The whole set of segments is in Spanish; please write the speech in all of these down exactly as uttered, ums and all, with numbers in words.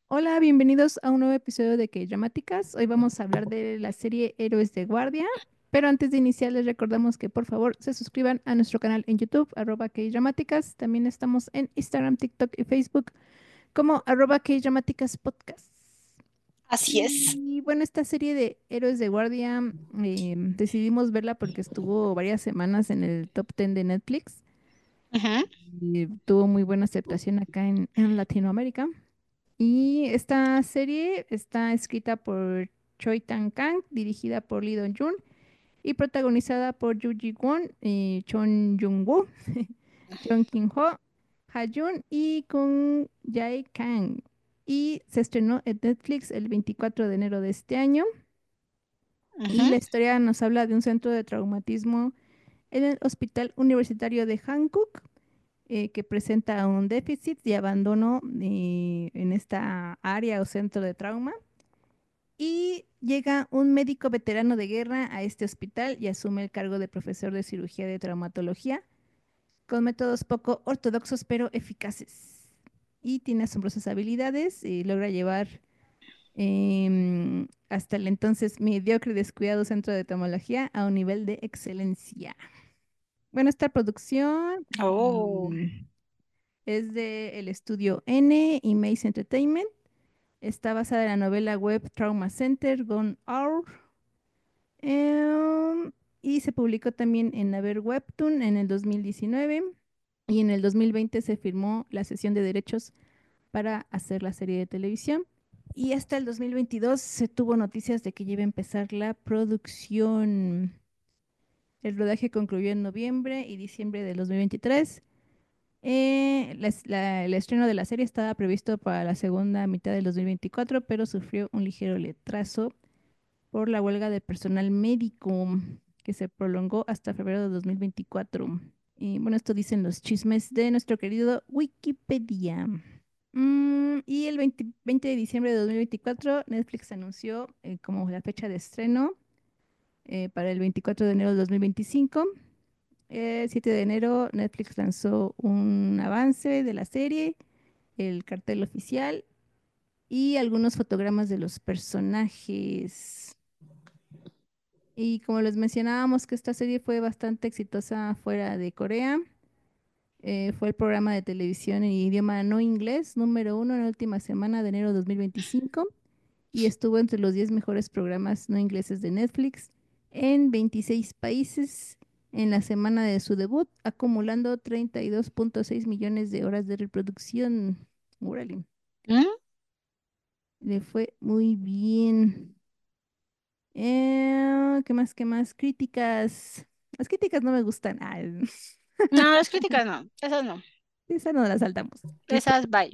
Hola, bienvenidos a un nuevo episodio de K-Dramáticas. Hoy vamos a hablar de la serie Héroes de Guardia, pero antes de iniciar les recordamos que por favor se suscriban a nuestro canal en YouTube, arroba K-Dramáticas. También estamos en Instagram, TikTok y Facebook como arroba K-Dramáticas Podcast. Así es. Y bueno, esta serie de Héroes de Guardia eh, decidimos verla porque estuvo varias semanas en el top diez de Netflix Ujú, y tuvo muy buena aceptación acá en, en Latinoamérica. Y esta serie está escrita por Choi Tan-kang, dirigida por Lee Dong-jun y protagonizada por Yoo Ji-won, eh, Chon Jung-woo, Jung Kin-ho, Ha-jun y Kung Jae-kang. Y se estrenó en Netflix el veinticuatro de enero de este año. Y ujú, la historia nos habla de un centro de traumatismo en el Hospital Universitario de Hankook, eh, que presenta un déficit de abandono eh, en esta área o centro de trauma. Y llega un médico veterano de guerra a este hospital y asume el cargo de profesor de cirugía de traumatología con métodos poco ortodoxos pero eficaces. Y tiene asombrosas habilidades y logra llevar em, hasta el entonces mediocre y descuidado centro de traumatología a un nivel de excelencia. Bueno, esta producción Oh. em, es de el estudio N y Maze Entertainment. Está basada en la novela web Trauma Center, Gone Hour. em, y se publicó también en Naver Webtoon en el dos mil diecinueve. Y en el dos mil veinte se firmó la cesión de derechos para hacer la serie de televisión. Y hasta el dos mil veintidós se tuvo noticias de que ya iba a empezar la producción. El rodaje concluyó en noviembre y diciembre del dos mil veintitrés. Eh, la es- la- el estreno de la serie estaba previsto para la segunda mitad del dos mil veinticuatro, pero sufrió un ligero retraso por la huelga de personal médico que se prolongó hasta febrero de dos mil veinticuatro. Y bueno, esto dicen los chismes de nuestro querido Wikipedia. Mm, y el veinte, veinte de diciembre de dos mil veinticuatro, Netflix anunció eh, como la fecha de estreno eh, para el veinticuatro de enero de dos mil veinticinco. El siete de enero, Netflix lanzó un avance de la serie, el cartel oficial y algunos fotogramas de los personajes. Y como les mencionábamos que esta serie fue bastante exitosa fuera de Corea, eh, fue el programa de televisión en idioma no inglés número uno en la última semana de enero de dos mil veinticinco y estuvo entre los diez mejores programas no ingleses de Netflix en veintiséis países en la semana de su debut, acumulando treinta y dos punto seis millones de horas de reproducción. Órale, ¿Mm? le fue muy bien. Eh, ¿qué más? ¿Qué más? Críticas. Las críticas no me gustan. Ah, No, las críticas no, esas no, esa no la saltamos. Este, esas bye.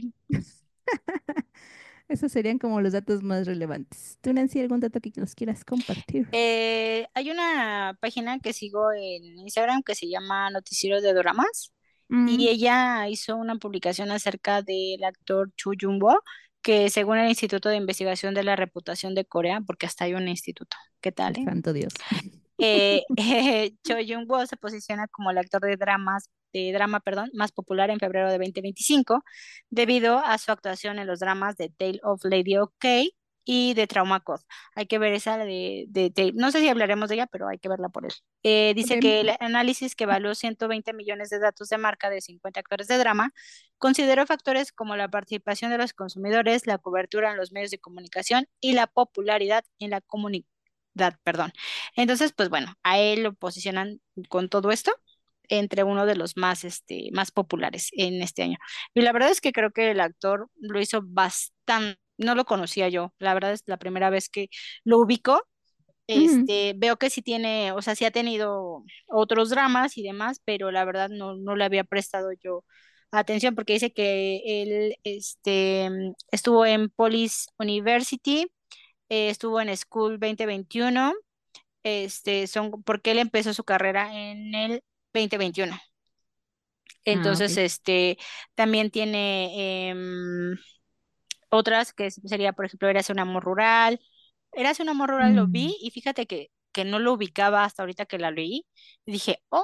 esos serían como los datos más relevantes. ¿Tú, Nancy, algún dato que nos quieras compartir? Eh, hay una página que sigo en Instagram que se llama Noticiero de Doramas y Mm, ella hizo una publicación acerca del actor Chu Jung-woo, que según el Instituto de Investigación de la Reputación de Corea, porque hasta hay un instituto, ¿qué tal, eh? santo Dios. Eh, Cho Jung-woo se posiciona como el actor de dramas, de drama, perdón, más popular en febrero de dos mil veinticinco debido a su actuación en los dramas de Tale of Lady OK y de Trauma Code. Hay que ver esa de, de, de- no sé si hablaremos de ella, pero hay que verla por él. Eh, Ok. dice que el análisis que evaluó ciento veinte millones de datos de marca de cincuenta actores de drama consideró factores como la participación de los consumidores, la cobertura en los medios de comunicación y la popularidad en la comunicación. Perdón. Entonces, pues bueno, a él lo posicionan con todo esto entre uno de los más, este, más populares en este año. Y la verdad es que creo que el actor lo hizo bastante, no lo conocía yo, la verdad es la primera vez que lo ubico. Ujú. Este, veo que sí tiene, o sea, sí ha tenido otros dramas y demás, pero la verdad no, no le había prestado yo atención porque dice que él, este, estuvo en Police University, eh, estuvo en School dos mil veintiuno, este, son porque él empezó su carrera en el dos mil veintiuno. Ah, Entonces, ok. este, también tiene em, otras que sería, por ejemplo, Érase un amor rural. Érase un amor rural lo Mm. vi y fíjate que, que no lo ubicaba hasta ahorita que la leí. Y dije, oh,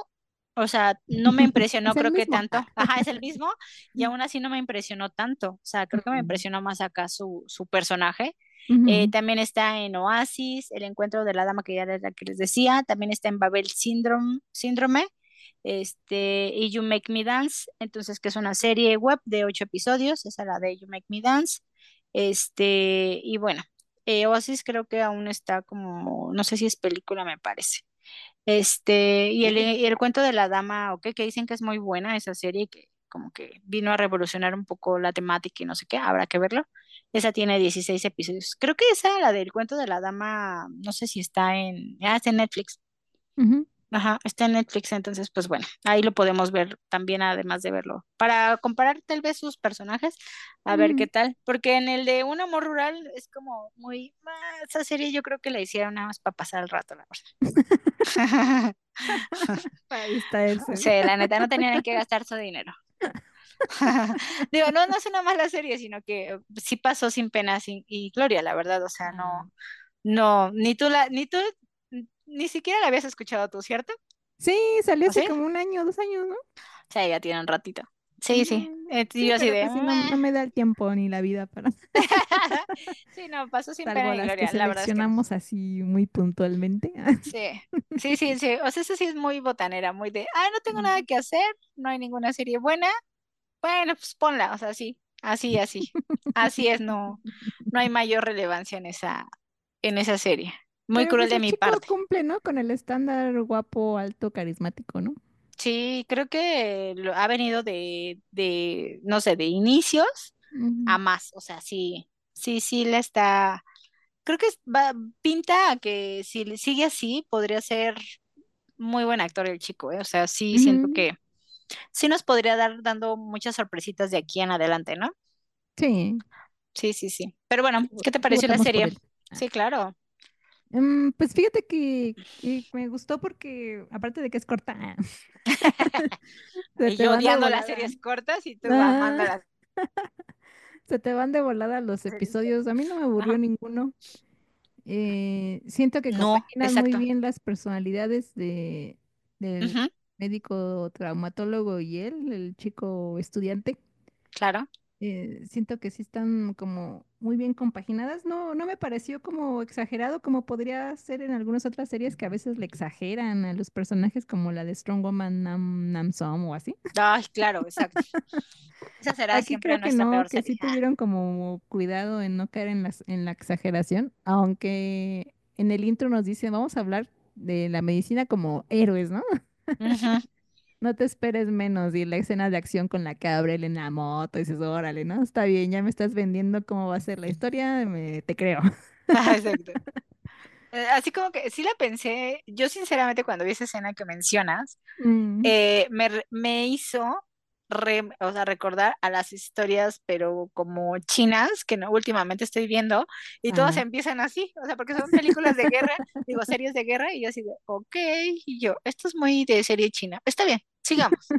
O sea, no me impresionó, Es el creo que mismo. tanto. Ajá, es el mismo, y aún así no me impresionó tanto. O sea, creo que me Mm, impresionó más acá su, su personaje. Eh, ujú, también está en Oasis, El encuentro de la dama que ya era la que les decía. También está en Babel Syndrome, Síndrome, este, y You Make Me Dance. Entonces, que es una serie web de ocho episodios. Esa es la de You Make Me Dance. Este, y bueno, eh, Oasis creo que aún está como, no sé si es película, me parece. Este, y el, ok. y el cuento de la dama, ok, que dicen que es muy buena esa serie, que como que vino a revolucionar un poco la temática y no sé qué, habrá que verlo. Esa tiene dieciséis episodios. Creo que esa, la del cuento de la dama, no sé si está en, ah, está en Netflix. Ujú, Ajá, está en Netflix, entonces pues bueno, ahí lo podemos ver también además de verlo. Para comparar tal vez sus personajes, a ver qué ujú. tal, porque en el de Un amor rural es como muy, ah, esa serie yo creo que la hicieron nada más para pasar el rato, la verdad. Para distraerse, Sí, ¿no? la neta, no tenían en qué gastar su dinero. Digo, no, no es una mala serie, sino que sí pasó sin pena sin, y gloria, la verdad. O sea, Ah, no, no, ni tú la, ni tú, ni siquiera la habías escuchado tú, ¿cierto? sí, salió ¿O hace sí? como un año, dos años, ¿no? O sea, ya tiene un ratito. Sí, sí. Ujú. Eh, y Sí, yo así pero de, pues sí, no, "Meh". no me da el tiempo ni la vida para, Sí, no, pasó sin salvo pena ni las que gloria, la verdad es que no. seleccionamos así muy puntualmente. Sí, sí, sí, sí. O sea, eso sí es muy botanera, muy de, ah, no tengo nada que hacer, no hay ninguna serie buena. Bueno, pues ponla, o sea, sí, así, así. Así es, no, no hay mayor relevancia en esa, en esa serie. Muy Pero cruel pues de el mi chico parte. cumple, ¿no? Con el estándar guapo, alto, carismático, ¿no? Sí, creo que lo- ha venido de, de, no sé, de inicios a Ujú. más. O sea, sí, sí, sí le está. Creo que es- va, pinta a que si le sigue así, podría ser muy buen actor el chico, ¿eh? O sea, sí siento Ujú. que sí nos podría dar dando muchas sorpresitas de aquí en adelante, ¿no? Sí, Sí, sí, sí. Pero bueno, sí, vo- ¿qué te sí pareció la votamos por serie? él. Ah. Sí, claro. Mm, pues fíjate que, que me gustó porque, aparte de que es corta, se Y te yo van de odiando las volada. series cortas y tú Ah, amándolas. se te van de volada los episodios. A mí no me aburrió Ajá. ninguno. Eh, siento que No, compaginan muy exacto. bien las personalidades de, del Ujú, médico traumatólogo y él, el chico estudiante. claro. Eh, siento que sí están como muy bien compaginadas. No, no me pareció como exagerado como podría ser en algunas otras series que a veces le exageran a los personajes como la de Strong Woman Nam, Nam Song o así. Ay, claro, exacto. Esa será Aquí siempre creo que nuestra no, peor que serie. sí Ah. tuvieron como cuidado en no caer en las, en la exageración, aunque en el intro nos dice, vamos a hablar de la medicina como héroes, ¿no? Ujú. No te esperes menos. Y la escena de acción con la que abre él en la moto, y dices, órale, ¿no? Está bien, ya me estás vendiendo cómo va a ser la historia, me, te creo. Ah, exacto. Eh, Así como que sí la pensé, yo sinceramente cuando vi esa escena que mencionas, Mm, eh, me, re- me hizo re- o sea, recordar a las historias, pero como chinas, que no, últimamente estoy viendo, y todas ah. empiezan así, o sea, porque son películas de guerra, digo, series de guerra, y yo así de, ok, y yo, esto es muy de serie china, está bien, sigamos.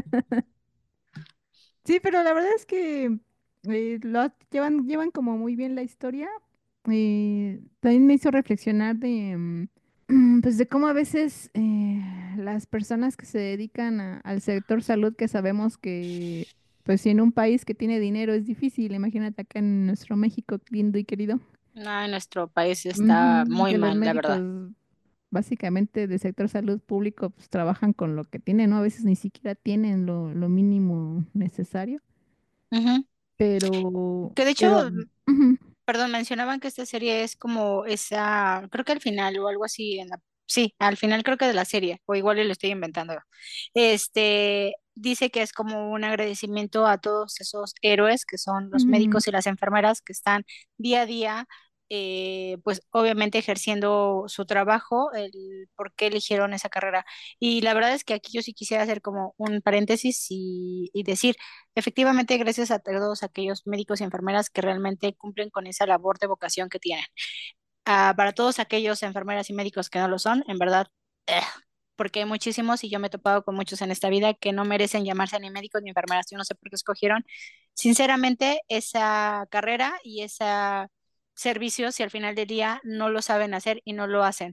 Sí, pero la verdad es que eh, lo llevan, llevan como muy bien la historia. Eh, también me hizo reflexionar de, mm, pues de cómo a veces eh, las personas que se dedican a- al sector salud, que sabemos que, pues si en un país que tiene dinero es difícil, imagínate acá en nuestro México lindo y querido, No, nuestro país está ujú, muy que los mal, la verdad. médicos básicamente del sector salud público pues trabajan con lo que tienen, ¿no? A veces ni siquiera tienen lo, lo mínimo necesario. Ujú. Pero, Que de hecho, pero, ujú, perdón, mencionaban que esta serie es como esa, creo que al final o algo así en la, sí, al final creo que de la serie, o igual y lo estoy inventando. Este dice que es como un agradecimiento a todos esos héroes que son los ujú, médicos y las enfermeras que están día a día, eh, pues obviamente ejerciendo su trabajo, el por qué eligieron esa carrera. Y la verdad es que aquí yo sí quisiera hacer como un paréntesis y, y decir, efectivamente, gracias a todos aquellos médicos y enfermeras que realmente cumplen con esa labor de vocación que tienen. Ah, para todos aquellos enfermeras y médicos que no lo son, en verdad, eh, porque hay muchísimos y yo me he topado con muchos en esta vida que no merecen llamarse ni médicos ni enfermeras. Yo no sé por qué escogieron, sinceramente, esa carrera y ese servicio si al final del día no lo saben hacer y no lo hacen.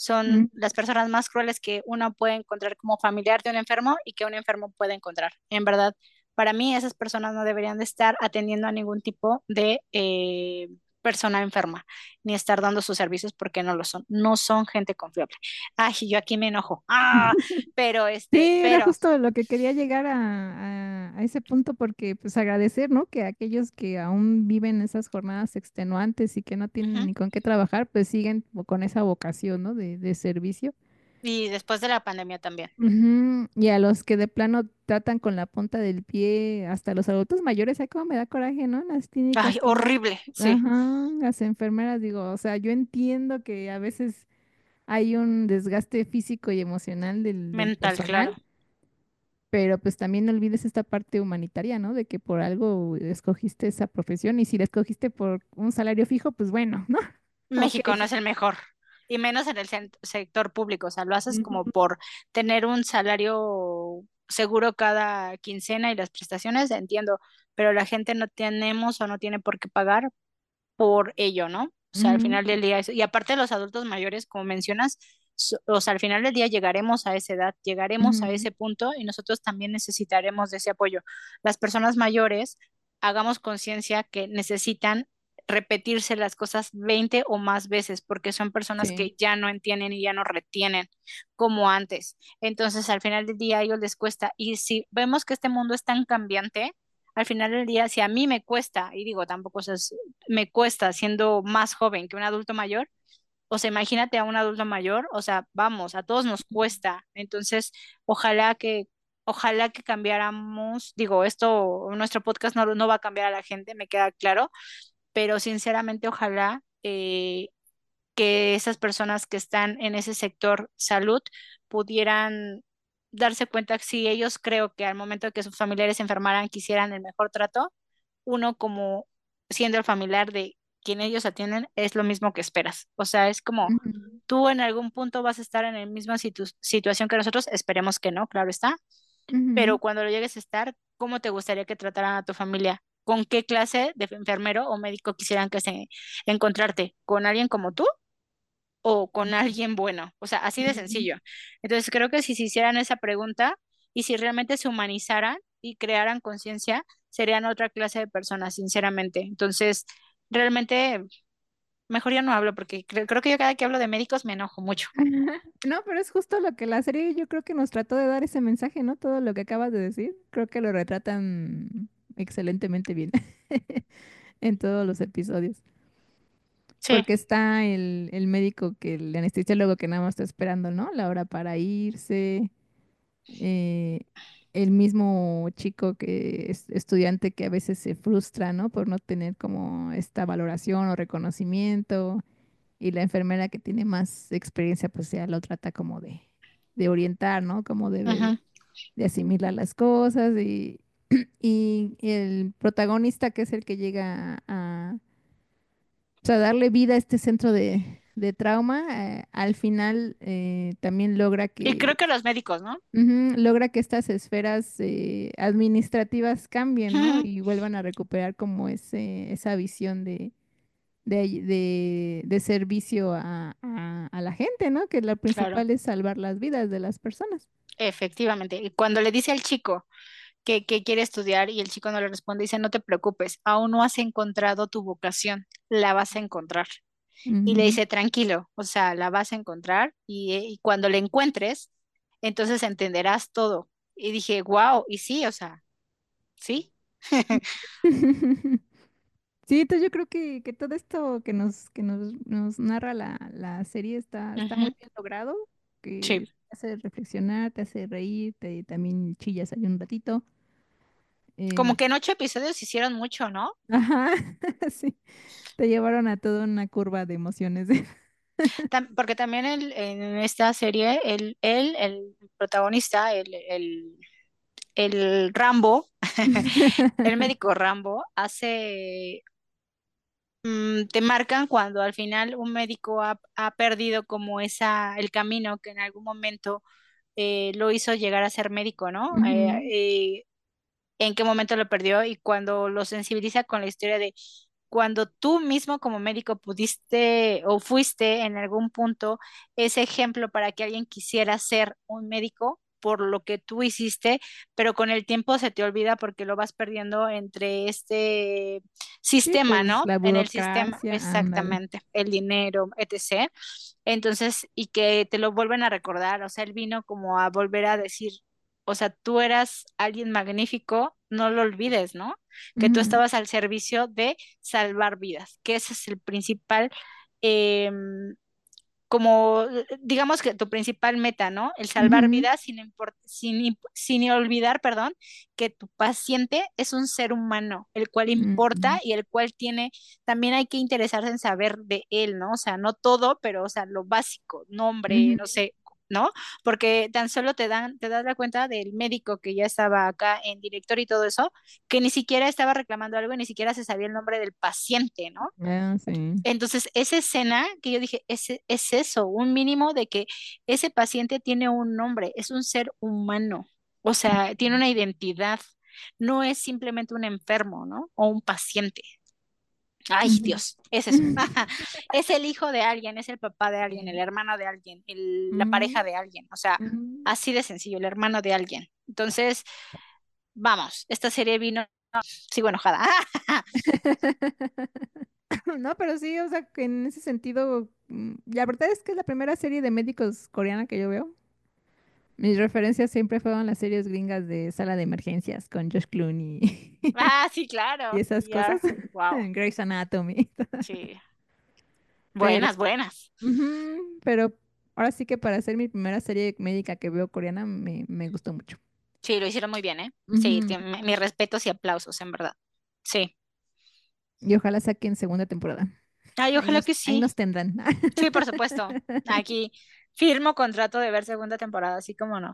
son Mm, las personas más crueles que uno puede encontrar como familiar de un enfermo y que un enfermo puede encontrar. En verdad, para mí esas personas no deberían de estar atendiendo a ningún tipo de eh, persona enferma, ni estar dando sus servicios porque no lo son. No son gente confiable. Ay, yo aquí me enojo. Ah, pero este, sí, era pero justo lo que quería llegar a, a- a ese punto porque pues agradecer, ¿no? Que aquellos que aún viven esas jornadas extenuantes y que no tienen ujú. ni con qué trabajar, pues siguen como con esa vocación, ¿no? De, de servicio. Y después de la pandemia también. Ujú. Y a los que de plano tratan con la punta del pie, hasta los adultos mayores, ay, cómo me da coraje, ¿no? Las Ay, clínicas, como, horrible, sí, ajá, las enfermeras, digo, o sea, yo entiendo que a veces hay un desgaste físico y emocional del, del mental, personal, claro. pero pues también no olvides esta parte humanitaria, ¿no? De que por algo escogiste esa profesión y si la escogiste por un salario fijo, pues bueno, ¿no? Ok. México no es el mejor, y menos en el cen- sector público, o sea, lo haces como Ujú, por tener un salario seguro cada quincena y las prestaciones, entiendo, pero la gente no tenemos o no tiene por qué pagar por ello, ¿no? O sea, al ujú, final del día, eso- y aparte los adultos mayores, como mencionas, so- o sea, al final del día llegaremos a esa edad, llegaremos a ujú, ese punto y nosotros también necesitaremos de ese apoyo. Las personas mayores, hagamos conciencia que necesitan repetirse las cosas veinte o más veces porque son personas sí. que ya no entienden y ya no retienen como antes. Entonces, al final del día a ellos les cuesta. Y si vemos que este mundo es tan cambiante, al final del día, si a mí me cuesta, y digo, tampoco o sea, es- me cuesta siendo más joven que un adulto mayor, o sea, imagínate a un adulto mayor, o sea, vamos, a todos nos cuesta. Entonces, ojalá que, ojalá que cambiáramos, digo, esto, nuestro podcast no, no va a cambiar a la gente, me queda claro, pero sinceramente, ojalá eh, que esas personas que están en ese sector salud pudieran darse cuenta que si ellos creo que al momento de que sus familiares se enfermaran quisieran el mejor trato, uno como siendo el familiar de quien ellos atienden es lo mismo que esperas. O sea, es como Ujú, tú en algún punto vas a estar en la misma situ- situación que nosotros, esperemos que no, claro está, pero ujú, cuando lo llegues a estar, ¿cómo te gustaría que trataran a tu familia? ¿Con qué clase de enfermero o médico quisieran que se encontrarte? ¿Con alguien como tú o con alguien bueno? O sea, así de ujú. sencillo. Entonces, creo que si se hicieran esa pregunta y si realmente se humanizaran y crearan conciencia, serían otra clase de personas, sinceramente. Entonces, realmente, mejor ya no hablo porque creo, creo que yo cada que hablo de médicos me enojo mucho. No, pero es justo lo que la serie yo creo que nos trató de dar ese mensaje, ¿no? Todo lo que acabas de decir, creo que lo retratan excelentemente bien en todos los episodios. Sí, Porque está el, el médico que, el anestesiólogo que nada más está esperando, ¿no? La hora para irse, eh, el mismo chico que es estudiante que a veces se frustra, ¿no? Por no tener como esta valoración o reconocimiento. Y la enfermera que tiene más experiencia, pues ya lo trata como de, de orientar, ¿no? Como debe de, ujú. de asimilar las cosas. Y, y el protagonista, que es el que llega a, o sea, darle vida a este centro de, de trauma, eh, al final eh, también logra Y creo que, que los médicos, ¿no? ujú, logra que estas esferas eh, administrativas cambien, ¿no? Ujú. Y vuelvan a recuperar como ese, esa visión de, de, ay- de- de servicio a, a- a la gente, ¿no? Que lo Claro, principal es salvar las vidas de las personas. efectivamente. Y cuando le dice al chico que, que quiere estudiar y el chico no le responde, dice, no te preocupes, aún no has encontrado tu vocación, la vas a encontrar. Y le Ujú. dice, tranquilo, o sea, la vas a encontrar y, y cuando la encuentres, entonces entenderás todo. Y dije, wow, y sí, o sea, sí. Sí, entonces yo creo que, que todo esto que nos, que nos, nos narra la, la serie está, está muy Ujú. bien logrado, Sí, que te hace reflexionar, te hace reír, te, también chillas ahí un ratito. como em, que en ocho episodios hicieron mucho, ¿no? ajá, sí, te llevaron a toda una curva de emociones. Tam- porque también el- en esta serie, el, él, el protagonista, el, el, el Rambo, el médico Rambo, hace, mm, te marcan cuando al final un médico ha, ha perdido como esa, el camino que en algún momento eh, lo hizo llegar a ser médico, ¿no? Eh, Ujú, eh, en qué momento lo perdió y cuando lo sensibiliza con la historia de cuando tú mismo como médico pudiste o fuiste en algún punto ese ejemplo para que alguien quisiera ser un médico por lo que tú hiciste, pero con el tiempo se te olvida porque lo vas perdiendo entre este Sí, sistema, pues ¿no? la En el sistema, burocracia, ándale. exactamente, el dinero, etcétera. Entonces, y que te lo vuelven a recordar, o sea, él vino como a volver a decir, o sea, tú eras alguien magnífico, no lo olvides, ¿no? Que tú Ujú, estabas al servicio de salvar vidas, que ese es el principal, em, como eh, digamos que tu principal meta, ¿no? El salvar ujú, vidas sin, import- sin, imp- sin olvidar, perdón, que tu paciente es un ser humano, el cual importa ujú, y el cual tiene, también hay que interesarse en saber de él, ¿no? O sea, no todo, pero, o sea, lo básico, nombre, ujú, no sé. ¿No? Porque tan solo te dan, te das la cuenta del médico que ya estaba acá en director y todo eso, que ni siquiera estaba reclamando algo y ni siquiera se sabía el nombre del paciente, ¿no? ah, sí. Entonces, esa escena que yo dije, es, es eso, un mínimo de que ese paciente tiene un nombre, es un ser humano, o sea, tiene una identidad, no es simplemente un enfermo, ¿no? O un paciente. Ay, Ujú. Dios, es eso. Es el hijo de alguien, es el papá de alguien, el Sí. hermano de alguien, el- la Ujú, pareja de alguien, o sea, ujú. así de sencillo, el hermano de alguien. Entonces, vamos, esta serie vino, sigo enojada. No, pero sí, o sea, que en ese sentido, mm, la verdad es que es la primera serie de médicos coreana que yo veo. Mis referencias siempre fueron las series gringas de sala de emergencias con Josh Clooney Ah, sí, y claro. esas cosas. Ya, wow, Grey's Anatomy. sí. Pero, Buenas, buenas. ujú, pero ahora sí que para hacer mi primera serie médica que veo coreana me, me gustó mucho. Sí, lo hicieron muy bien, ¿eh? Sí, Ujú. te- mi- mis respetos y aplausos, en verdad. Sí. Y ojalá saquen segunda temporada. Ay, Ahí ojalá nos, que ahí sí. nos tendrán. Sí, por supuesto. Aquí firmo contrato de ver segunda temporada, así como no.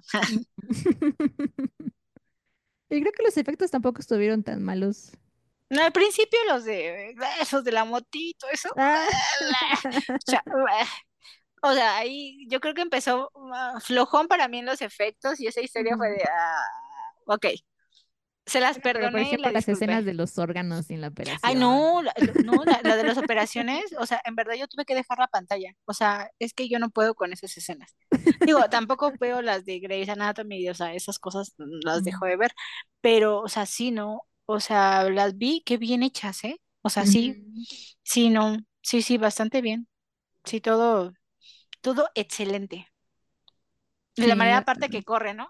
Y creo que los efectos tampoco estuvieron tan malos. No, al principio los de esos de la motito, eso. Ah. Cha- O sea, ahí yo creo que empezó ah, flojón para mí en los efectos y esa historia fue Ujú. de, ah, ok, se las Bueno, pero por perdoné y la ejemplo, las disculpé. escenas de los órganos en la Ay, operación. no, la, lo- no, la, la de las operaciones, o sea, en verdad yo tuve que dejar la pantalla. O sea, es que yo no puedo con esas escenas. Digo, tampoco veo las de Grey's Anatomy, o sea, esas cosas mm, las dejo Mm. de ver. Pero, o sea, sí, no. O sea, las vi, qué bien hechas, ¿eh? O sea, sí, Ujú. sí, no. Sí, sí, bastante bien. Sí, todo, todo excelente. Y la Sí, manera no. aparte que corre, ¿no?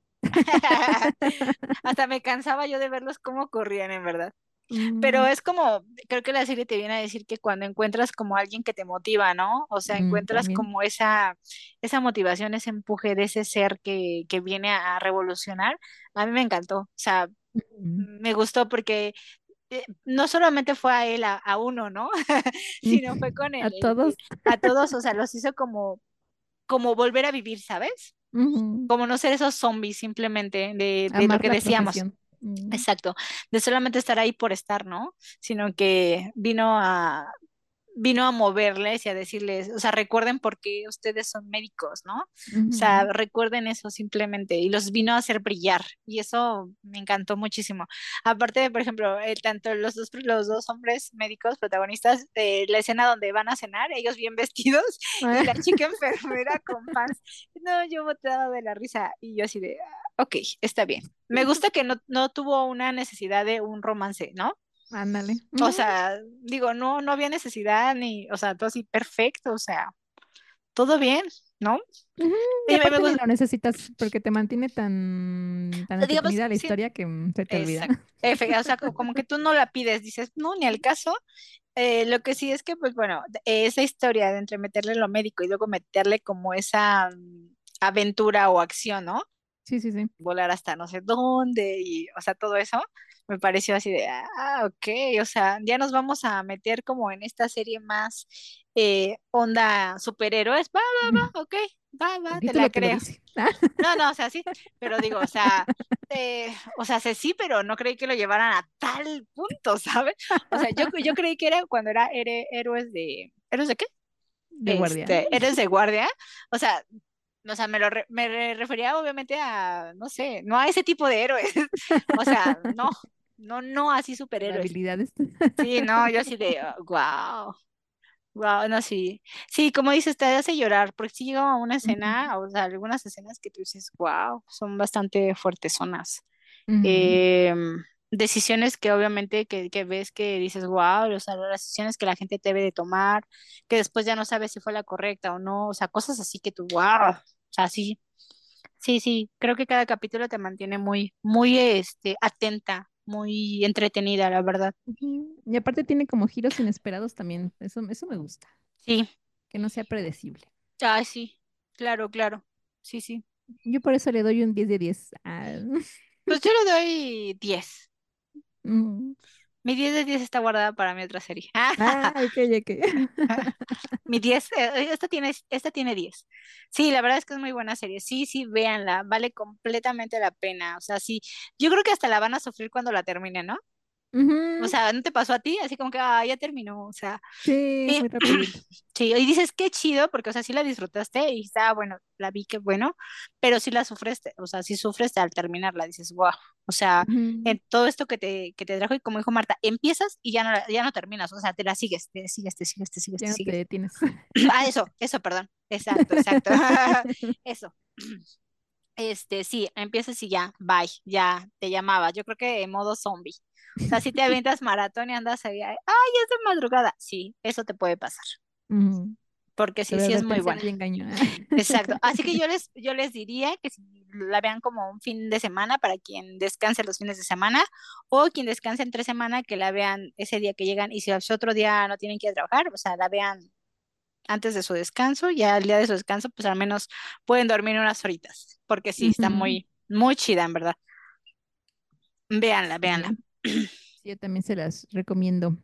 Hasta me cansaba yo de verlos cómo corrían, en verdad. Pero Mm, es como, creo que la serie te viene a decir que cuando encuentras como alguien que te motiva, ¿no? O sea, mm, encuentras también. como esa, esa motivación, ese empuje de ese ser que, que viene a, a revolucionar, a mí me encantó. O sea, Mm, me gustó porque eh, no solamente fue a él, a, a uno, ¿no? mm. Sino fue con A él, el- todos. el- a todos, o sea, los hizo como, como volver a vivir, ¿sabes? Ujú. Como no ser esos zombies simplemente de, de lo Amar que la decíamos. profesión. Mm, Exacto, de solamente estar ahí por estar, ¿no? Sino que vino a, vino a moverles y a decirles, o sea, recuerden por qué ustedes son médicos, ¿no? O sea, ujú, recuerden eso simplemente y los vino a hacer brillar y eso me encantó muchísimo. Aparte de, por ejemplo, eh, tanto los dos, los dos hombres médicos protagonistas, eh, la escena donde van a cenar, ellos bien vestidos y la chica enfermera con pants. No, yo botada de la risa y yo así de, ah, ok, está bien. Me gusta que no, no tuvo una necesidad de un romance, ¿no? Ándale. O Ujú, sea, digo, no, no había necesidad ni, o sea, todo así perfecto, o sea, todo bien, ¿no? ujú. Y Y me, me aparte ni gusta, lo necesitas porque te mantiene tan, tan digamos, entretenida la sí, historia que mm, se te olvida. exacto. Efe- o sea, co- como que tú no la pides, dices, no, ni al caso. Eh, lo que sí es que, pues bueno, de- esa historia de entre meterle lo médico y luego meterle como esa mm, aventura o acción, ¿no? Sí, sí, sí. Volar hasta no sé dónde y, o sea, todo eso me pareció así de, ah, ok, o sea, ya nos vamos a meter como en esta serie más eh, onda superhéroes, va, Mm. va, va, ok, va, El va, te la título te lo creo. dice. No, no, o sea, sí, pero digo, o sea, eh, o sea, sé sí, pero no creí que lo llevaran a tal punto, ¿sabes? O sea, yo, yo creí que era cuando era here- héroes de, ¿héroes de qué? De guardia. Este, héroes de guardia, o sea, o sea, me lo re- me re- refería obviamente a, no sé, no a ese tipo de héroes. O sea, no. no, no así Con superhéroes. habilidades. Sí, no, yo así de, wow, wow, no, sí. Sí, como dices, te hace llorar, porque sí llega a una Ujú, escena, o sea, algunas escenas que tú dices, wow, son bastante fuertezonas. ujú, Em, decisiones que obviamente que, que ves que dices, wow, o sea, las decisiones que la gente debe de tomar, que después ya no sabes si fue la correcta o no, o sea, cosas así que tú, wow, o sea, sí, sí, sí, creo que cada capítulo te mantiene muy, muy, este, atenta, muy entretenida, la verdad. ujú. Y aparte tiene como giros inesperados también. Eso, eso me gusta. Sí, Que no sea predecible. ah, sí, claro, claro, sí, sí. Yo por eso le doy un diez de diez. Ah, Pues yo le doy diez. mm. Mi diez de diez está guardada para mi otra serie. Ah, ok, ok. Mi diez, eh, esta tiene, esta tiene diez. Sí, la verdad es que es muy buena serie. Sí, sí, véanla, vale completamente la pena. O sea, sí, yo creo que hasta la van a sufrir cuando la terminen, ¿no? O Ujú, sea, ¿no te pasó a ti? Así como que, ah, ya terminó. O sea, sí, y, muy rapidito. sí, y dices, qué chido, porque, o sea, sí la disfrutaste y está, bueno, la vi, qué bueno, pero sí la sufriste, o sea, sí sufres al terminarla, dices, wow, o sea, Ujú. en todo esto que te, que te trajo, y como dijo Marta, empiezas y ya no, la- ya no terminas, o sea, te la sigues, te sigues, te sigues, te sigues, Ya te no te sigues. detienes. Ah, eso, eso, perdón, exacto, exacto, eso. Este, sí, empiezas y ya, bye, ya te llamaba. Yo creo que en modo zombie. O sea, si te avientas maratón y andas ahí, ay, es de madrugada. Sí, eso te puede pasar, Ujú. porque sí, Pero sí es muy advertencia no buena. hay engaño. Exacto. Así que yo les, yo les diría que si la vean como un fin de semana para quien descanse los fines de semana o quien descanse entre semana, que la vean ese día que llegan y si el otro día no tienen que ir a trabajar, o sea, la vean antes de su descanso, ya el día de su descanso, pues al menos pueden dormir unas horitas, porque sí, está Ujú. muy, muy chida, en verdad. Véanla, véanla. Sí, sí, yo también se las recomiendo.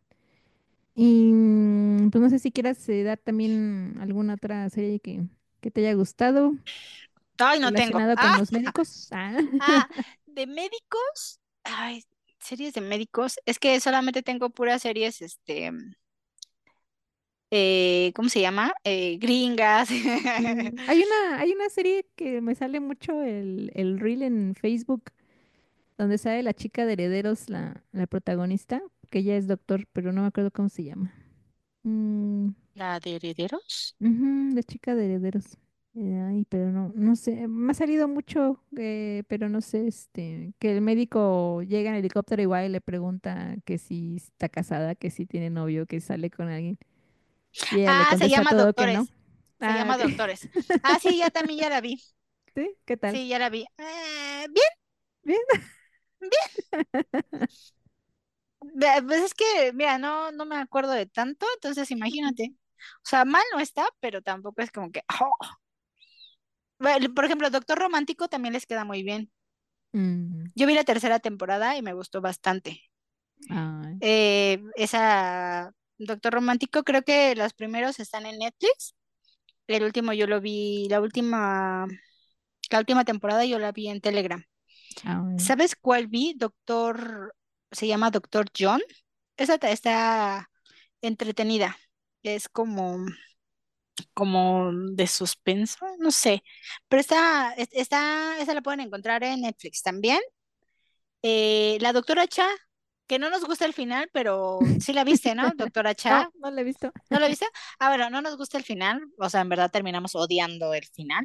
Y mm, pues no sé si quieras eh, dar también alguna otra serie que, que te haya gustado Ay, no tengo. relacionada Ah, con los médicos. Ah. ah, de médicos. Ay, series de médicos. Es que solamente tengo puras series, este, eh, ¿cómo se llama? Eh, gringas. Mm, Hay una, hay una serie que me sale mucho el, el reel en Facebook, donde sale la chica de Herederos, la, la protagonista, que ella es doctor, pero no me acuerdo cómo se llama. Mm, ¿La de herederos? ujú, la chica de Herederos. Eh, ay, pero no, no sé, me ha salido mucho, eh, pero no sé, este, que el médico llega en helicóptero igual y le pregunta que si está casada, que si tiene novio, que si sale con alguien, y ella le Ah, se contesta llama todo que no. Doctores. Se Ah, llama ok. Doctores. Ah, sí, ya también ya la vi. ¿Sí? ¿Qué tal? Sí, ya la vi. Eh, bien, ¿Bien? bien. Ve- Pues es que, mira, no, no me acuerdo de tanto, entonces imagínate. O sea, mal no está, pero tampoco es como que. Oh. Bueno, por ejemplo, Doctor Romántico también les queda muy bien. Mm, Yo vi la tercera temporada y me gustó bastante. ay, Eh, esa Doctor Romántico, creo que los primeros están en Netflix. El último yo lo vi, la última, la última temporada yo la vi en Telegram. ay. ¿Sabes cuál vi? Doctor, se llama Doctor John. Esa ta- está entretenida. Es como, como de suspenso, no sé. Pero está, es- está, esa la pueden encontrar en Netflix también. Eh, la doctora Cha, que no nos gusta el final, pero sí la viste, ¿no? Doctora No, Cha, no la he visto. ¿no la viste? Ah, bueno, no nos gusta el final, o sea, en verdad terminamos odiando el final.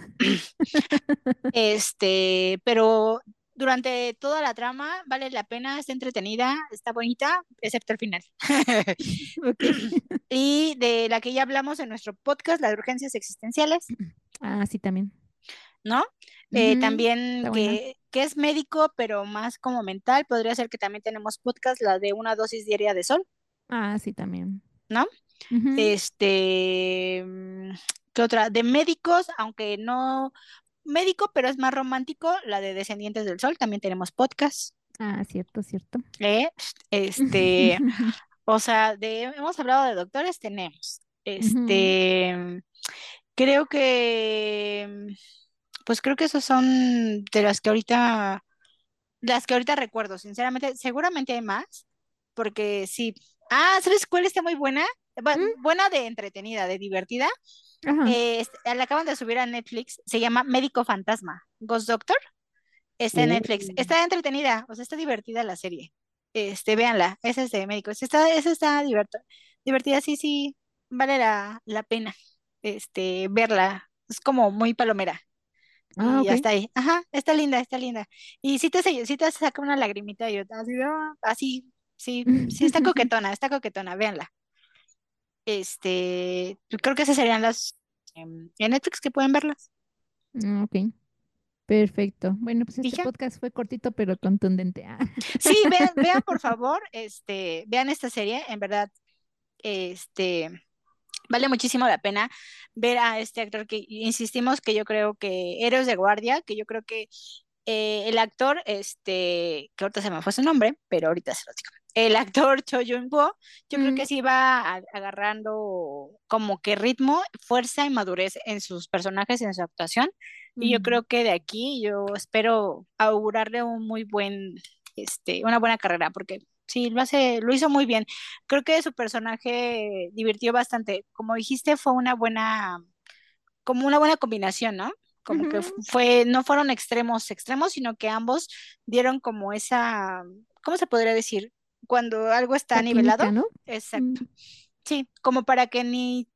Este, pero durante toda la trama vale la pena, está entretenida, está bonita, excepto el final. Ok. Y de la que ya hablamos en nuestro podcast, las urgencias existenciales, Ah, sí, también. ¿no? Eh, Ujú, también está buena. que, que es médico, pero más como mental, podría ser que también tenemos podcast, la de una dosis diaria de sol, Ah, sí, también. ¿no? Ujú. Este, mm, ¿qué otra? De médicos, aunque no médico, pero es más romántico, la de Descendientes del Sol, también tenemos podcast, Ah, cierto, cierto. ¿eh? Este, o sea, de, hemos hablado de doctores, tenemos. Ujú. Este, creo que, pues creo que esos son de las que ahorita, las que ahorita recuerdo, sinceramente, seguramente hay más, porque sí. Ah, ¿sabes cuál está muy buena? Bu- Mm, buena de entretenida, de divertida. Ajá. Eh, es- la acaban de subir a Netflix, se llama Médico Fantasma, Ghost Doctor. Está en Oh. Netflix. Está entretenida, o sea, está divertida la serie. Este, véanla, esa es de médicos. Está, esa está divertida, divertida, sí, sí, vale la, la pena, este, verla. Es como muy palomera. Ah, Y ok. hasta ahí. Ajá, está linda, está linda. Y sí te, se- sí te saca una lagrimita y yo así, de, "Ah", así, sí, sí está coquetona, está coquetona, véanla. Este, yo creo que esas serían las em, en Netflix que pueden verlas. Ah, ok, perfecto. Bueno, pues Y este ya. podcast fue cortito pero contundente. Ah. Sí, vean, vean por favor, este, vean esta serie, en verdad, este, vale muchísimo la pena ver a este actor que insistimos que yo creo que Héroes de Guardia, que yo creo que eh, el actor, este, que ahorita se me fue su nombre, pero ahorita se lo digo. El actor Cho Yun-wo, yo creo Mm, que sí va a- agarrando como que ritmo, fuerza y madurez en sus personajes, en su actuación. Y yo mm, creo que de aquí yo espero augurarle un muy buen, este, una buena carrera, porque sí, lo hace, lo hizo muy bien. Creo que su personaje divirtió bastante. Como dijiste, fue una buena, como una buena combinación, ¿no? Como que ujú. fue, no fueron extremos extremos, sino que ambos dieron como esa, ¿cómo se podría decir? Cuando algo está La nivelado, química, ¿no? Mm, exacto. Sí, como para que ni,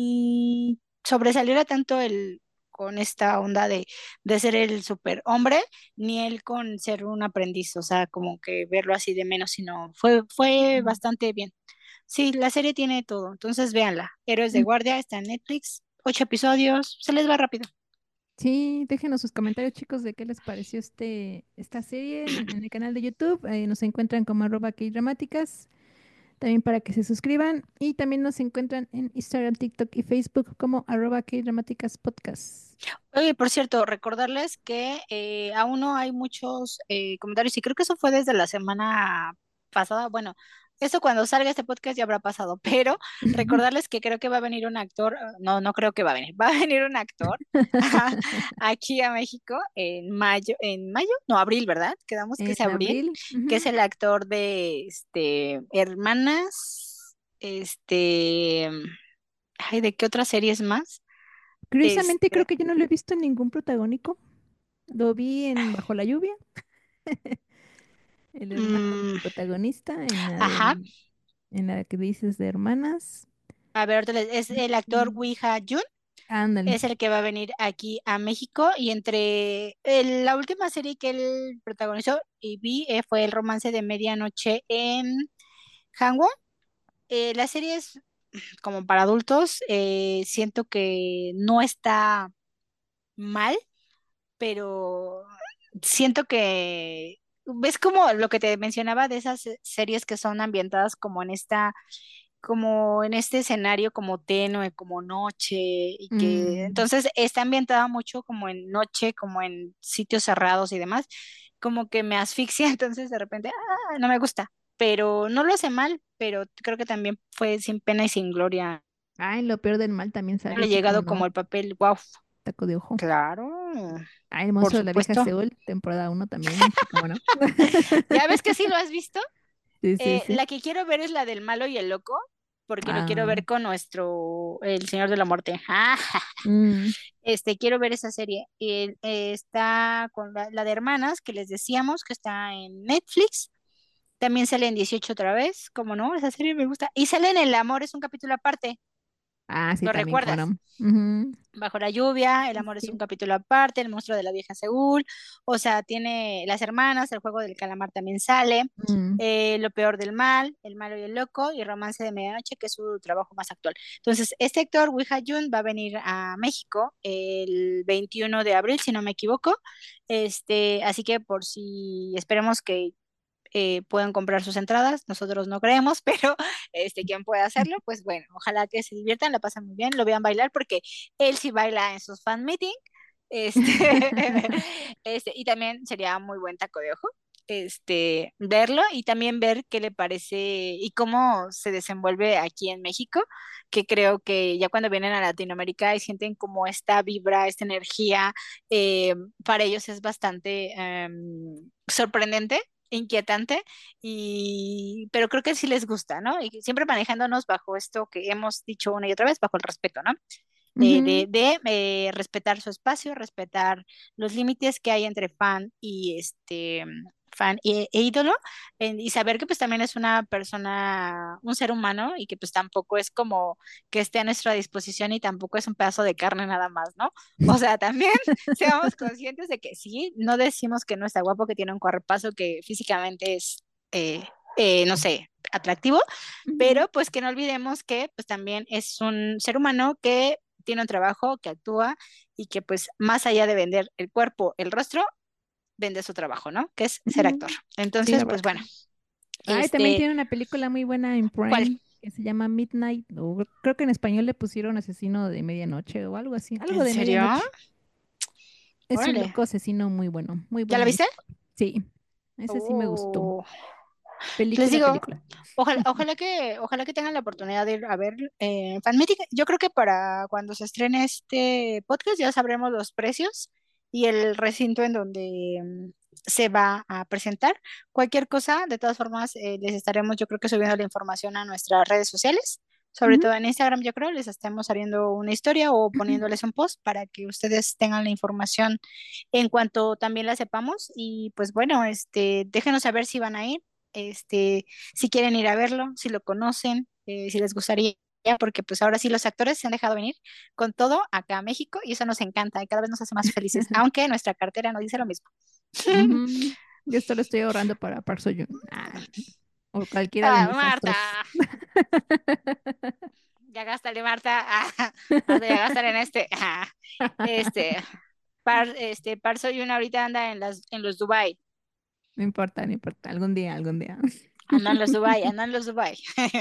ni sobresaliera tanto el con esta onda de, de ser el superhombre, ni él con ser un aprendiz, o sea, como que verlo así de menos, sino fue, fue mm, bastante bien. Sí, la serie tiene todo, entonces véanla. Héroes de mm. Guardia está en Netflix, ocho episodios, se les va rápido. Sí, déjenos sus comentarios, chicos, de qué les pareció este, esta serie en, en el canal de YouTube. Eh, nos encuentran como arroba dramáticas, también para que se suscriban. Y también nos encuentran en Instagram, TikTok y Facebook como arroba dramáticas podcast. Oye, por cierto, recordarles que eh, aún no hay muchos eh, comentarios y creo que eso fue desde la semana pasada. Bueno, eso cuando salga este podcast ya habrá pasado, pero recordarles que creo que va a venir un actor, ah, no, no creo que va a venir, va a venir un actor aquí a México en mayo, en mayo, no, abril, ¿verdad? Quedamos que En es abril, abril. que Ujú. es el actor de este Hermanas, este, ay, ¿de qué otras series más? Curiosamente, creo Este, que yo no lo he visto en ningún protagónico. Lo vi en Bajo la lluvia, el hermano mm, protagonista, en la ajá. de, en la que dices de hermanas. A ver, ahorita les- es el actor Mm, Wi Ha-jun, ándale. es el que va a venir aquí a México y entre el- la última serie que él protagonizó y vi eh, fue El romance de medianoche en Hangwon. Eh, la serie es como para adultos, eh, siento que no está mal, pero siento que ves como lo que te mencionaba de esas eh, series que son ambientadas como en esta como en este escenario como tenue, como noche, y que Mm. entonces está ambientada mucho como en noche, como en sitios cerrados y demás, como que me asfixia, entonces de repente, ah, no me gusta, pero no lo hace mal, pero creo que también fue sin pena y sin gloria, Ay, lo peor del mal también no salió le he así como llegado no, como el papel, wow, taco de ojo. claro, Ay, el por monstruo de la vieja supuesto. Seúl, temporada uno también, sí, como no. ¿Ya ves que sí lo has visto? Sí, sí, Eh, sí. la que quiero ver es la del malo y el loco, porque lo quiero Ah, ver con nuestro, el Señor de la Muerte. Ah, mm. este, quiero ver esa serie. Eh, eh, está con la, la de Hermanas, que les decíamos que está en Netflix. También sale en dieciocho otra vez, como no, esa serie me gusta. Y sale en El Amor, es un capítulo aparte, Ah, sí, ¿lo también, como recuerdas? no. Ujú. Bajo la lluvia, El Sí, amor es un sí. capítulo aparte, El monstruo de la vieja Seúl, o sea, tiene Las hermanas, El juego del calamar también sale, Mm. eh, Lo peor del mal, El malo y el loco y Romance de medianoche, que es su trabajo más actual. Entonces, este actor, Wi Ha-jun, va a venir a México el veintiuno de abril, si no me equivoco. Este, así que por si esperemos que eh, puedan comprar sus entradas. Nosotros no creemos, pero este, quien pueda hacerlo, pues bueno, ojalá que se diviertan, la pasen muy bien, lo vean bailar, porque él sí baila en sus fan meeting. Este, este, y también sería muy buen taco de ojo este, verlo y también ver qué le parece y cómo se desenvuelve aquí en México, que creo que ya cuando vienen a Latinoamérica y sienten como esta vibra, esta energía, eh, para ellos es bastante em, sorprendente, inquietante, y, pero creo que sí les gusta, ¿no? Y siempre manejándonos bajo esto que hemos dicho una y otra vez, bajo el respeto, ¿no? eh, Ujú, de, de eh, respetar su espacio, respetar los límites que hay entre fan y este fan e, e ídolo, en- y saber que pues también es una persona, un ser humano y que pues tampoco es como que esté a nuestra disposición y tampoco es un pedazo de carne nada más, ¿no? O sea, también seamos conscientes de que sí, no decimos que no está guapo, que tiene un cuerpazo, que físicamente es, eh, eh, no sé, atractivo, ujú, pero pues que no olvidemos que pues también es un ser humano que tiene un trabajo, que actúa y que pues más allá de vender el cuerpo, el rostro, vende su trabajo, ¿no? Que es ser actor. ujú. Sí, Entonces, la pues verdad que bueno, sí. Ay, también este, tiene una película muy buena en ¿cuál? Prime que se llama Midnight, o creo que en español le pusieron Asesino de Medianoche o algo así, algo ¿En de serio? medianoche. Es un Órale. loco asesino muy bueno, muy ¿Ya la buena viste? historia. Sí, ese sí me gustó. Oh, les Película, digo, película. ojalá, ojalá que, ojalá que tengan la oportunidad de ir a ver eh, Fanmetic. Yo creo que para cuando se estrene este podcast ya sabremos los precios y el recinto en donde mm, se va a presentar. Cualquier cosa, de todas formas, eh, les estaremos, yo creo que subiendo la información a nuestras redes sociales, sobre Ujú. todo en Instagram, yo creo, les estamos haciendo una historia o poniéndoles un post para que ustedes tengan la información en cuanto también la sepamos. Y pues bueno, este, déjenos saber si van a ir, este, si quieren ir a verlo, si lo conocen, eh, si les gustaría, porque pues ahora sí los actores se han dejado venir con todo acá a México y eso nos encanta y cada vez nos hace más felices, aunque nuestra cartera nos dice lo mismo. Ujú. Yo esto lo estoy ahorrando para Park Seo-joon. Ah, o cualquiera de Ah, mis Marta, astros. ya gástale, Marta. Ah, Marta, ya gástale en este. Ah, este, Par, este, Par Soy Una ahorita anda en las, en los Dubai. No importa, no importa. Algún día, algún día. Andan los Dubai, andan los Dubai.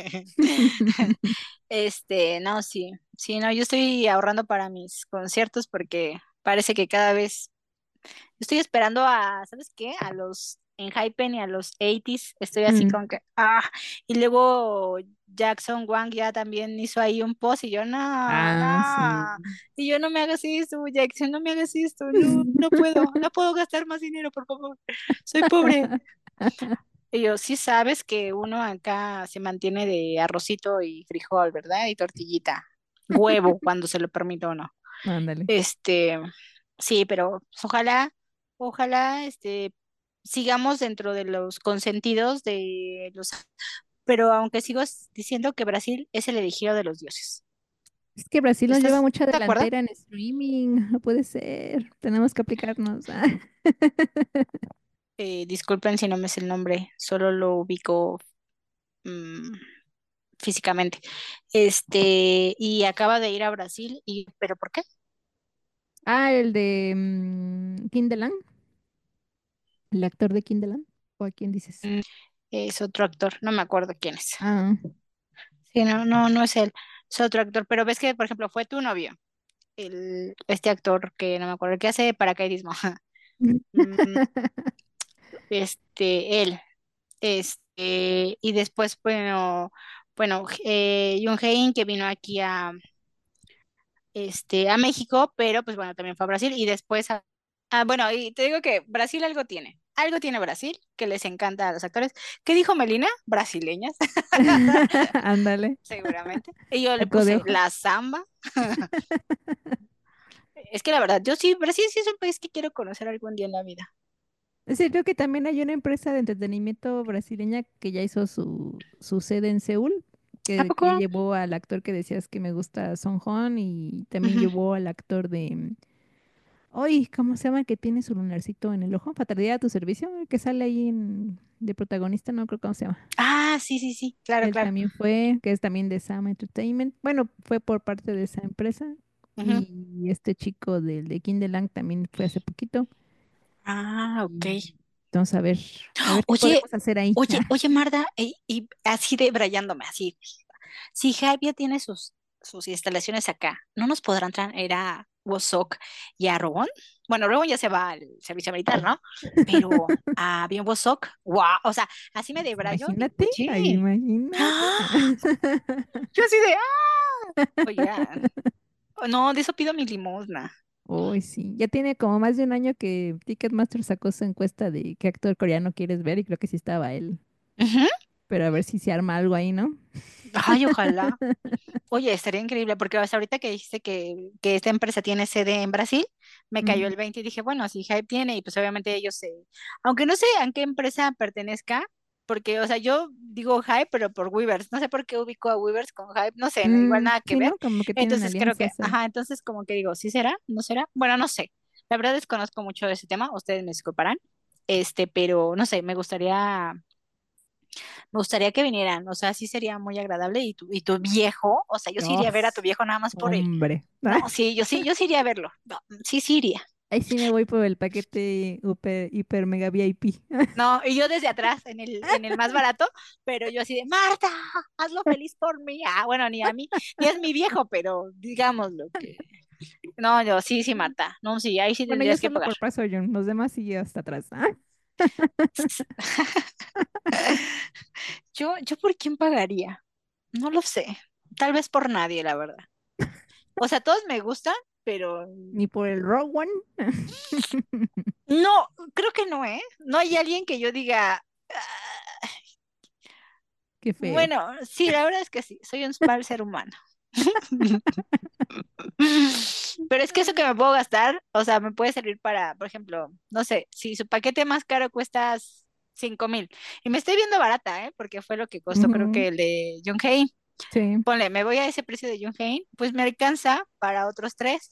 Este, no, sí, sí, no, yo estoy ahorrando para mis conciertos porque parece que cada vez estoy esperando a, ¿sabes qué? A los en Hypen y a los ochenta, estoy así Mm. como que, ah, y luego Jackson Wang ya también hizo ahí un post y yo, no, Ah, sí. no, y yo no me hagas esto, Jackson, no me hagas esto, no, no puedo, no puedo gastar más dinero, por favor, soy pobre. Y yo, sí sabes que uno acá se mantiene de arrocito y frijol, ¿verdad? Y tortillita, huevo, cuando se lo permite o no. Ándale. Este, sí, pero pues, ojalá, ojalá, este, sigamos dentro de los consentidos de los, pero aunque sigo s- diciendo que Brasil es el elegido de los dioses. Es que Brasil nos lleva ¿Estás mucha de acuerdo? delantera en streaming. No puede ser. Tenemos que aplicarnos. Ah. Eh, disculpen si no me sé el nombre, solo lo ubico mm, físicamente. Este, y acaba de ir a Brasil, y, ¿pero por qué? Ah, el de mm, Kindeland, el actor de Kindeland. ¿O a quién dices? Mm, es otro actor, no me acuerdo quién es. Ah. Sí, no, no, no es él, es otro actor, pero ves que, por ejemplo, fue tu novio, el, este actor que no me acuerdo, el que hace paracaidismo. Mm, este, él, este, y después, bueno, bueno, eh, Yoon Hae-in que vino aquí a, este, a México, pero pues bueno, también fue a Brasil y después a, ah, bueno, y te digo que Brasil algo tiene, algo tiene Brasil que les encanta a los actores. ¿Qué dijo Melina? Brasileñas, Ándale. seguramente. Y yo le Taco de puse ojo. la samba. Es que la verdad, yo sí, Brasil sí es un país que quiero conocer algún día en la vida. Sí, creo que también hay una empresa de entretenimiento brasileña que ya hizo su, su sede en Seúl, ¿A que, poco? que llevó al actor que decías que me gusta, Song Hong, y también Ujú. llevó al actor de... Ay, ¿cómo se llama? El que tiene su lunarcito en el ojo. Fatalidad a tu servicio, el que sale ahí en- de protagonista, no creo cómo se llama. Ah, sí, sí, sí, claro, Él claro. también fue, que es también de Sam Entertainment. Bueno, fue por parte de esa empresa. Ujú. Y este chico del de Kindelang también fue hace poquito. Ah, ok. Y entonces, a ver, a ver qué Oye, podemos hacer ahí. oye, oye, Marta, y, y así de brayándome, así. Si Javier tiene sus, sus instalaciones acá, ¿no nos podrán traer a Wosok y a Robón? Bueno, Robón ya se va al servicio militar, ¿no? Pero a bien Wosok, wow, o sea, así me debrayo, digo, Imagínate, ay, oye, imagínate. ¡ah! Yo así de, ¡ah! Oigan, no, de eso pido mi limosna. Uy, sí, ya tiene como más de un año que Ticketmaster sacó su encuesta de qué actor coreano quieres ver y creo que sí estaba él. Ujú. Pero a ver si se arma algo ahí, ¿no? Ay, ojalá. Oye, estaría increíble porque hasta ahorita que dijiste que, que esta empresa tiene sede en Brasil, me cayó Mm, el veinte y dije, bueno, si Hype tiene, y pues obviamente ellos se, aunque no sé a qué empresa pertenezca, porque, o sea, yo digo Hype, pero por Weavers, no sé por qué ubico a Weavers con Hype, no sé, no- igual mm, nada que sí, ver, ¿no? Como que tienen entonces creo que, alianzas ahí. ajá, entonces como que digo, ¿sí será? ¿No será? Bueno, no sé, la verdad desconozco mucho de ese tema, ustedes me disculparán, este, pero no sé, me gustaría me gustaría que vinieran, o sea, sí sería muy agradable y tu, y tu viejo, o sea, yo sí iría a ver a tu Dios, viejo nada más por él. hombre. No, sí, yo sí, yo sí iría a verlo. No, sí, sí iría. Ahí sí me voy por el paquete hiper, hiper mega V I P. No, y yo desde atrás, en el, en el más barato, pero yo así de, Marta, hazlo feliz por mí. Ah, bueno, ni a mí, ni es mi viejo, pero digámoslo que. No, yo sí, sí, Marta. No, sí, ahí sí Bueno, yo tendrías que solo pagar. por paso, yo, los demás sí hasta atrás. ¿Ah? Yo, yo por quién pagaría. No lo sé. Tal vez por nadie, la verdad. O sea, todos me gustan, pero Ni por el Rogue One. no, creo que no, ¿eh? No hay alguien que yo diga, "Ah". Qué feo. Bueno, sí, la verdad es que sí, soy un mal ser humano. Pero es que eso que me puedo gastar, o sea, me puede servir para, por ejemplo, no sé, si su paquete más caro cuesta cinco mil y me estoy viendo barata, ¿eh? Porque fue lo que costó, creo Ujú, que el de Junhei. sí. Ponle, me voy a ese precio de Junhei, pues me alcanza para otros tres.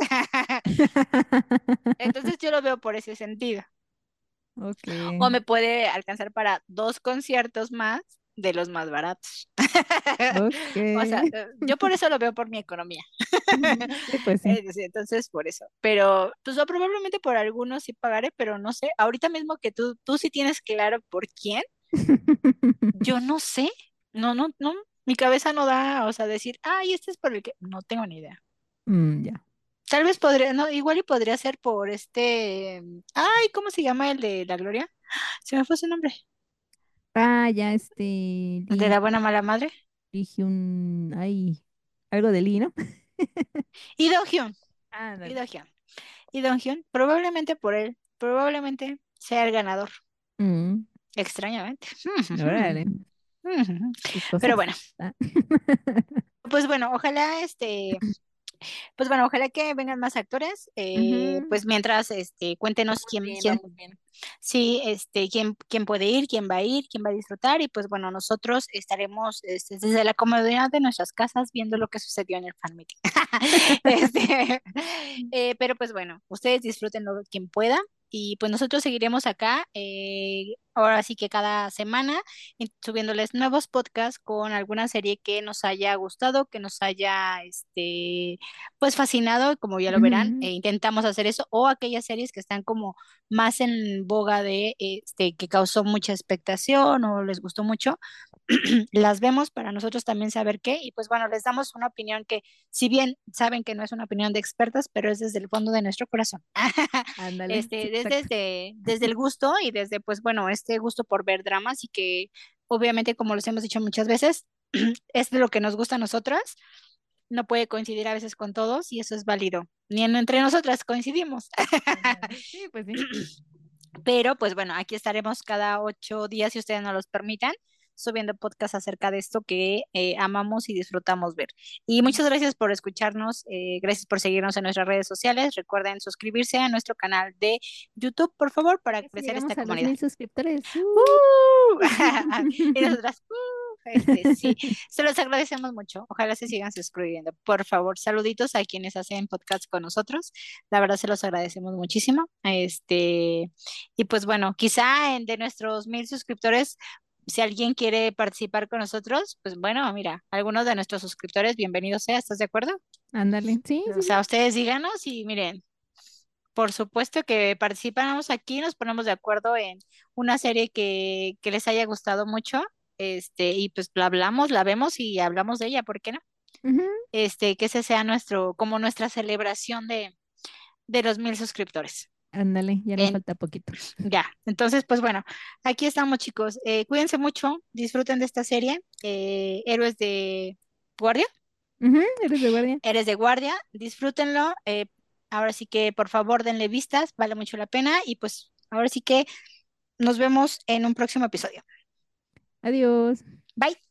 Entonces yo lo veo por ese sentido. Ok, O me puede alcanzar para dos conciertos más de los más baratos. ok. O sea, eh, yo por eso lo veo por mi economía. Sí, pues sí. Eh, sí, entonces, por eso. Pero, pues yo probablemente por algunos sí pagaré, pero no sé. Ahorita mismo que tú, tú sí tienes claro por quién, yo no sé. No, no, no. Mi cabeza no da, o sea, decir, ay, este es por el que. No tengo ni idea. Mm, ya. Tal vez podría, no, igual y podría ser por este. Ay, ¿cómo se llama el de la Gloria? Se me fue su nombre. Ah, ya este. El de Lee, la buena mala madre. Lee Hyun- Ay, algo de Lee, ¿no? Y Do Hyun. Ah, Y dale. Do Hyun. Y Do Hyun, probablemente por él, probablemente sea el ganador. Mm, Extrañamente. órale, qué Pero cosas. bueno, Ah. pues bueno, ojalá este, pues bueno, ojalá que vengan más actores. Eh, Ujú, pues mientras, este, cuéntenos vamos quién, bien, quién, vamos bien. sí, este, quién, quién puede ir, quién va a ir, quién va a disfrutar. Y pues bueno, nosotros estaremos este, desde la comodidad de nuestras casas viendo lo que sucedió en el fan meeting. Este, eh, pero pues bueno, ustedes disfrútenlo quien pueda. Y pues nosotros seguiremos acá, eh, ahora sí que cada semana, y subiéndoles nuevos podcasts con alguna serie que nos haya gustado, que nos haya, este, pues fascinado, como ya lo verán, Ujú, e intentamos hacer eso, o aquellas series que están como más en boga de, este, que causó mucha expectación o les gustó mucho, las vemos para nosotros también saber qué, y pues bueno, les damos una opinión que, si bien saben que no es una opinión de expertas, pero es desde el fondo de nuestro corazón. ándale, sí, Este, desde, exacto. desde, desde el gusto y desde, pues bueno, este gusto por ver dramas y que obviamente, como los hemos dicho muchas veces, es de lo que nos gusta a nosotras, no puede coincidir a veces con todos y eso es válido. Ni en- entre nosotras coincidimos. Ándale. Sí, pues sí. Pero pues bueno, aquí estaremos cada ocho días, si ustedes nos los permitan, subiendo podcast acerca de esto que eh, amamos y disfrutamos ver. Y muchas gracias por escucharnos, eh, gracias por seguirnos en nuestras redes sociales. Recuerden suscribirse a nuestro canal de YouTube, por favor, para Eso, crecer esta llegamos a los comunidad. mil suscriptores. ¡Uh! ¡Uh! Y nosotras, ¡uh! Este, sí, se los agradecemos mucho. Ojalá se sigan suscribiendo. Por favor, saluditos a quienes hacen podcast con nosotros. La verdad se los agradecemos muchísimo. Este, y pues bueno, quizá en, de nuestros mil suscriptores, si alguien quiere participar con nosotros, pues bueno, mira, algunos de nuestros suscriptores, bienvenidos sea, ¿estás de acuerdo? Ándale. Sí, O sí, sea, sí. ustedes díganos y miren, por supuesto que participamos aquí, nos ponemos de acuerdo en una serie que, que les haya gustado mucho, este, y pues la hablamos, la vemos y hablamos de ella, ¿por qué no? Ujú, Este, que ese sea nuestro, como nuestra celebración de, de los mil suscriptores. ándale, ya nos En- falta poquito. ya, entonces, pues bueno, aquí estamos, chicos. Eh, cuídense mucho, disfruten de esta serie, eh, Héroes de Guardia, Ujú, eres de guardia. Eres de Guardia, disfrútenlo. Eh, ahora sí que, por favor, denle vistas, vale mucho la pena, y pues ahora sí que nos vemos en un próximo episodio. Adiós. Bye.